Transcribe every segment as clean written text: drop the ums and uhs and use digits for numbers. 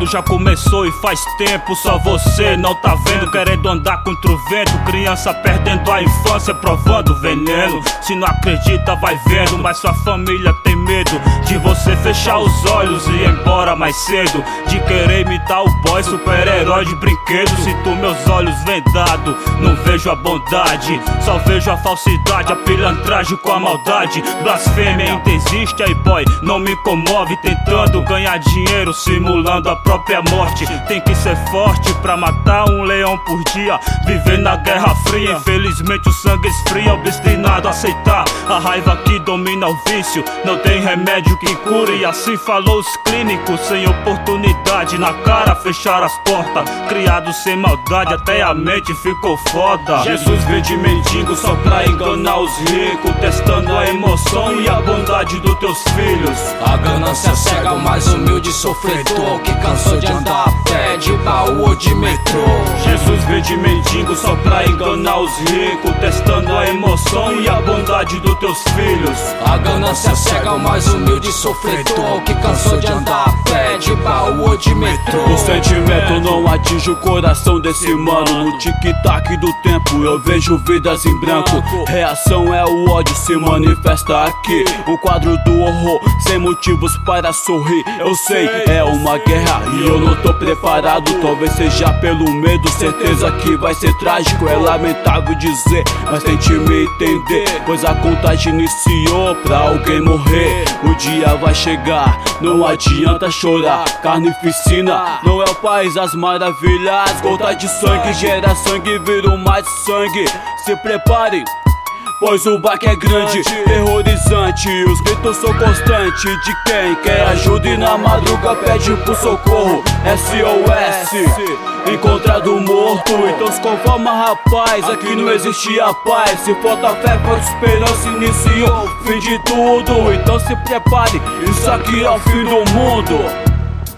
já começou e faz tempo. Só você não tá vendo, querendo andar contra o vento. Criança perdendo a infância, provando veneno. Se não acredita vai vendo, mas sua família tem medo de você fechar os olhos e ir embora mais cedo. De querer imitar o boy, super-herói de brinquedo. Sinto meus olhos vendados, não vejo a bondade, só vejo a falsidade, a pilantragem com a maldade. Blasfêmia ainda existe, aí boy, não me comove. Tentando ganhar dinheiro, simulando a própria morte. Tem que ser forte pra matar um leão por dia. Viver na Guerra Fria, infelizmente o sangue esfria. Obstinado a aceitar a raiva que domina o vício. Não tem remédio que cure, e assim falou os clínicos. Sem oportunidade na cara, fechar as portas. Criado sem maldade, até a mente ficou foda. Jesus veio de mendigo só pra enganar os ricos, testando a emoção e a bondade dos teus filhos. A ganância cega o mais humilde sofredor, que cansou de andar a pé, de baú ou de metrô. Jesus veio de mendigo só pra enganar os ricos, testando a emoção e a bondade dos teus filhos. A ganância cega o mais humilde sofredor, que cansou de andar a pé, de baú ou de metrô. O sentimento não atinge o coração desse mano. No tic-tac do tempo eu vejo vidas em branco. Reação é o ódio se manifesta aqui. Um quadro do horror, sem motivos para sorrir. Eu sei, é uma guerra e eu não tô preparado. Talvez seja pelo medo, certeza que vai ser trágico. É lamentável dizer, mas tente me entender, pois a contagem iniciou pra alguém morrer. O dia vai chegar, não adianta chorar. Carnificina não é o país das maravilhas. Gota de sangue gera sangue, vira mais sangue. Se prepare, pois o baque é grande, terrorizante. Os gritos são constantes de quem quer ajuda e na madruga pede por socorro. SOS, encontrado morto. Então se conforma, rapaz, aqui não existe a paz. Se falta fé, falta esperança, iniciou o fim de tudo. Então se prepare, isso aqui é o fim do mundo.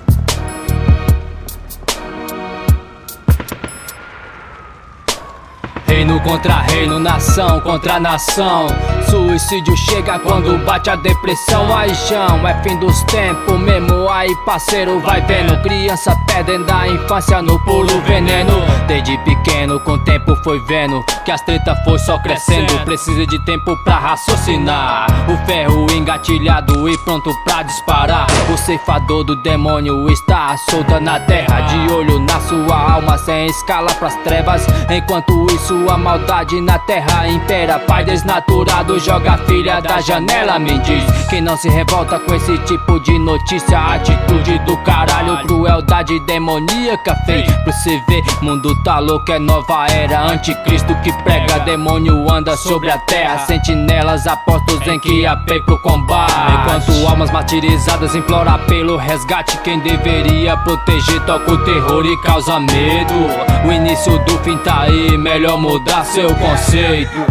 Reino contra reino, nação contra nação. Suicídio chega quando bate a depressão. Aí chão, é fim dos tempos mesmo. Aí parceiro vai vendo, criança perdendo da infância no pulo veneno. Desde pequeno com o tempo foi vendo que as treta foi só crescendo. Precisa de tempo pra raciocinar. O ferro engatilhado e pronto pra disparar. O ceifador do demônio está solta na terra, de olho na sua alma sem escala pras trevas. Enquanto isso a maldade na terra impera. Pai desnaturado joga a filha da janela. Me diz quem não se revolta com esse tipo de notícia. Atitude do caralho, crueldade demoníaca. Fei pra você ver, mundo tá louco, é nova era. Anticristo que prega, demônio anda sobre a terra. Sentinelas apostos em que apê pro combate. Enquanto almas martirizadas implora pelo resgate. Quem deveria proteger toca o terror e causa medo. O início do fim tá aí, melhor mudar seu conceito.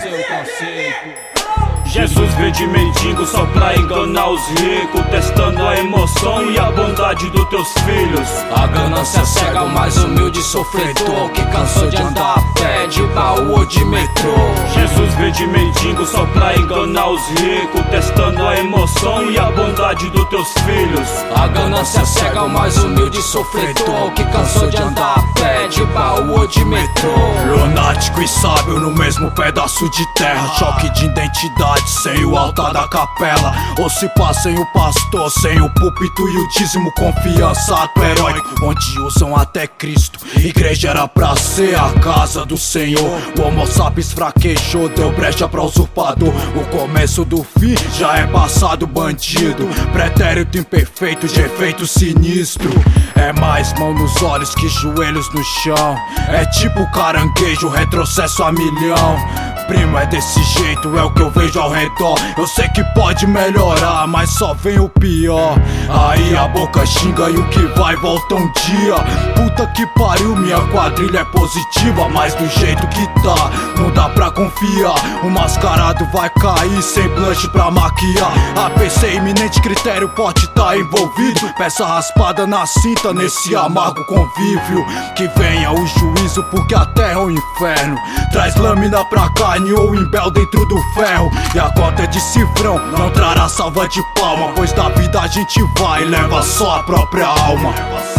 Jesus veio de mendigo só pra enganar os ricos, testando a emoção e a bondade dos teus filhos. A ganância cega o mais humilde sofredor, que cansou de andar a pé, de baú ou de metrô. Jesus veio de mendigo só pra enganar os ricos, testando a emoção e a bondade dos teus filhos. A ganância cega o mais humilde sofredor, que cansou de andar a pé, de baú ou de metrô. Lunático e sábio no mesmo pedaço de terra. Choque de identidade sem o altar da capela. Ou se passa sem o pastor, sem o púlpito e o dízimo. Confiança, ato heróico, onde usam até Cristo. Igreja era pra ser a casa do Senhor. O homo sapiens fraquejou, deu brecha pra usurpador. O começo do fim já é passado bandido. Pretérito imperfeito de efeito sinistro. É mais mão nos olhos que joelhos no chão. É tipo caranguejo, retrocesso a milhão. Primo, é desse jeito, é o que eu vejo ao redor. Eu sei que pode melhorar, mas só vem o pior. Aí a boca xinga e o que vai volta um dia. Puta que pariu, minha quadrilha é positiva, mas do jeito que tá, não dá pra confiar. O mascarado vai cair sem blush pra maquiar. APC iminente, critério pode tá envolvido. Peça raspada na cinta nesse amargo convívio. Que venha o juízo porque a terra é o inferno. Traz lâmina pra carne ou imbel dentro do ferro. E a cota é de cifrão, não trará salva de palma, pois da vida a gente vai e leva só a própria alma.